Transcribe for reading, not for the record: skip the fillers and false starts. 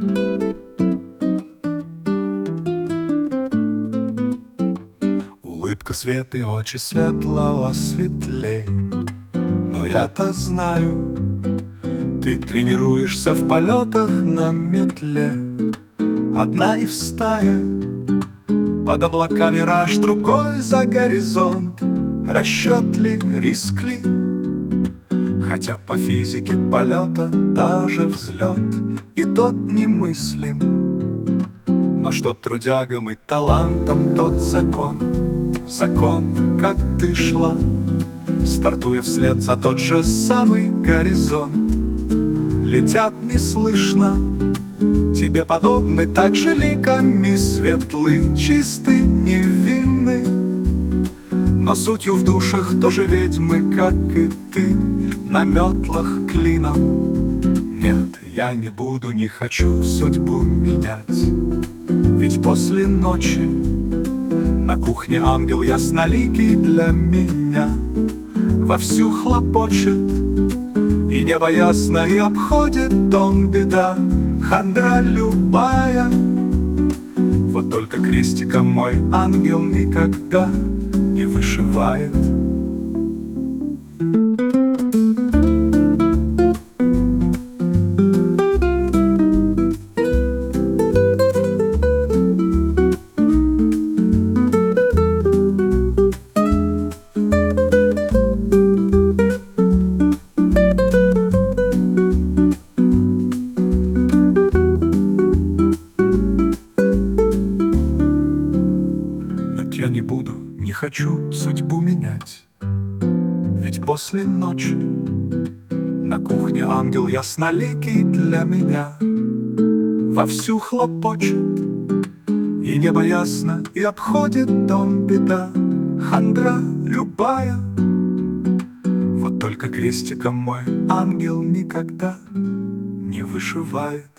Улыбка, свет и очи светлого светлей. Но я-то знаю, ты тренируешься в полетах на метле. Одна и в стае, под облака мираж, другой за горизонт. Расчет ли, риск ли? Хотя по физике полета даже взлет и тот немыслим. Но что трудягам и талантам тот закон, закон, как ты шла, стартуя вслед за тот же самый горизонт. Летят неслышно, тебе подобны так же ликами светлы, чисты, невинны, но сутью в душах тоже ведьмы, как и ты, на метлах клином. Нет, я не буду, не хочу судьбу менять, ведь после ночи на кухне ангел ясноликий для меня вовсю хлопочет, и небо ясно, и обходит дом беда, хандра любая. Вот только крестиком мой ангел никогда не вышивает. Я не буду, не хочу судьбу менять, ведь после ночи на кухне ангел ясноликий для меня вовсю хлопочет, и небо ясно, и обходит дом беда, хандра любая. Вот только крестиком мой ангел никогда не вышивает.